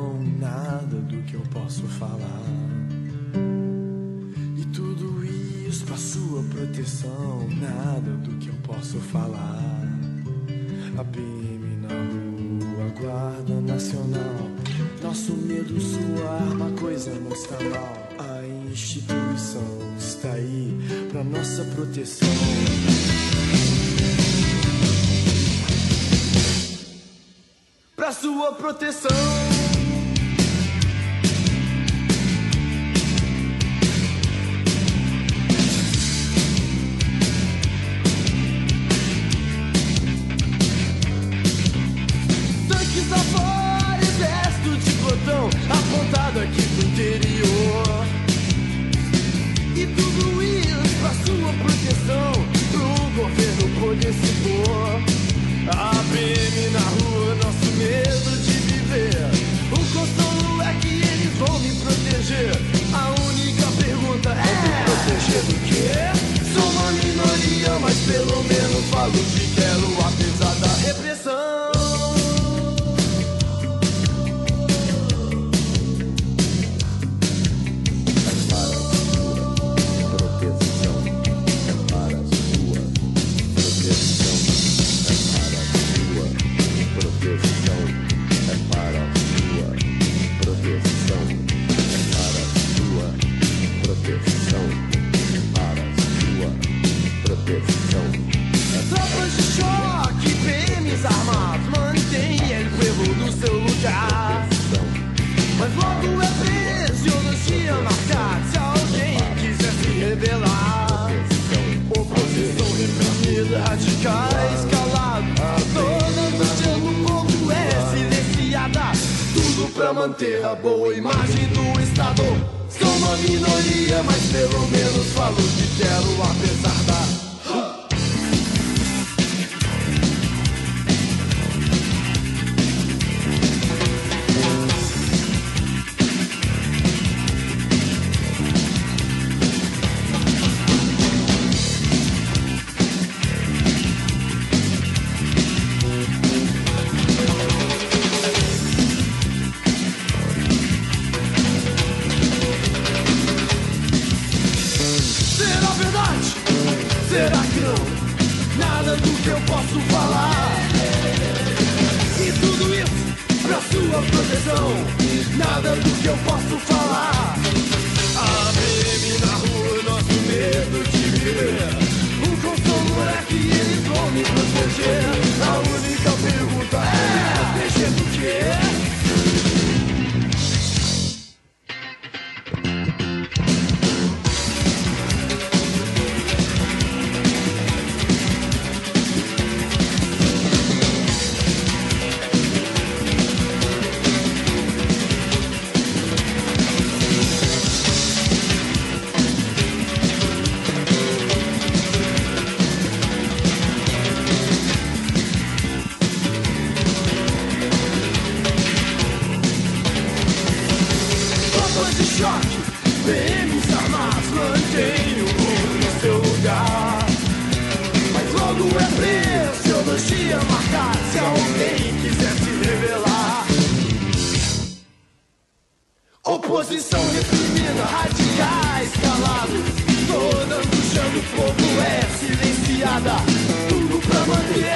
não, nada do que eu posso falar. E tudo isso pra sua proteção, nada do que eu posso falar. A PM na rua, a Guarda Nacional, nosso medo, sua arma, coisa não está mal. A instituição está aí pra nossa proteção. Pra sua proteção. Tanques afora, exército de plantão, apontado aqui pro interior. E tudo isso pra sua proteção, pro governo poder se pôr. A PM na rua, nosso medo de viver. O consolo é que eles vão me proteger. A única pergunta é: me proteger do quê? Sou uma minoria, mas pelo menos falo o que quero, apesar da repressão. Tropas de choque, PMs armados, mantém el pueblo no seu lugar. Mas logo é preso, ideologia marcada, se alguém quiser se rebelar. Oposição reprimida, radicais calados, toda angústia no povo é silenciada. Tudo pra manter a boa imagem do Estado. Sou uma minoria, mas pelo menos falo o que quero, apesar da... Será que não? Nada do que eu posso falar. E tudo isso pra sua proteção, nada do que eu posso falar. A PM na rua, nosso medo de viver. O consolo é que eles vão me proteger. A única pergunta é: proteger do quê? PMs armados mantêm o mundo no seu lugar. Mas logo é preso, ideologia marcada, se alguém quiser se rebelar. Oposição reprimida, radicais calados, toda angústia do povo é silenciada. Tudo pra manter